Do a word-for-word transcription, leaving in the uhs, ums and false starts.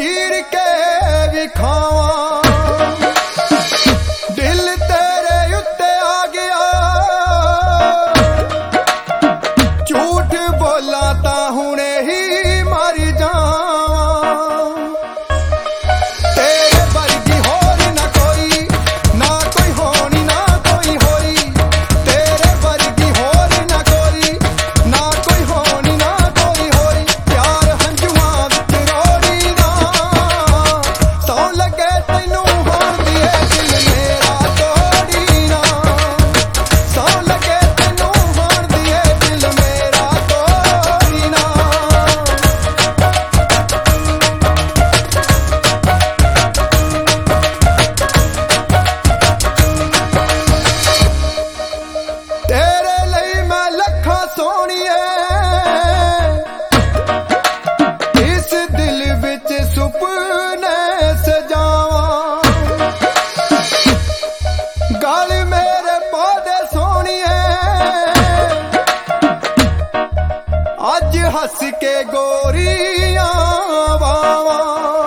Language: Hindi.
चीर के विखावा दिल तेरे उत्ते आ गया झूठ बोला ता हुणे ही मर जावा तेरे वर्गी होर ना कोई ना कोई होनी ना कोई होई तेरे वर्गी होर ना कोई ना कोई होनी ना कोई होई प्यार हंजुआं विच रोड़ी ना सौ लगे तैनू होण दिए दिल मेरा तोड़ी ना सौ लगे तैनू होण दिए दिल मेरा तोड़ी ना तेरे लिए मैं लखा सोनिए इस दिल विच सुपने सजावा गल मेरे पौधे सोनिए अज हस के गोरियां वावा